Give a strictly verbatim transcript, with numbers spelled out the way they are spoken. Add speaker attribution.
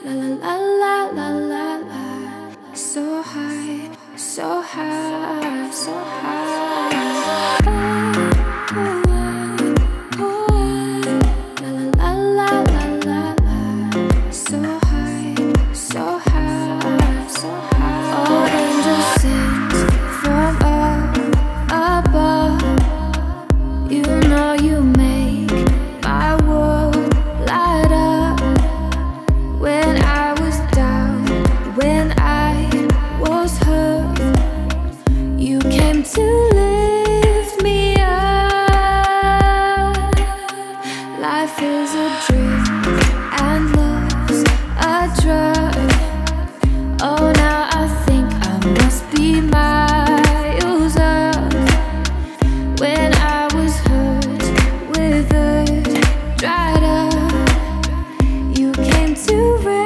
Speaker 1: La la la la la la. So high, so high, so high. Oh, oh, oh. La la la la la la. So high, so high, so high. All angels sing from up above. You know you make my world light up. When I was down, when I was hurt, you came to lift me up. Life is a dream and love's a drug. Oh, now I think I must be miles up. When I was hurt, withered, dried up, you came to rescue.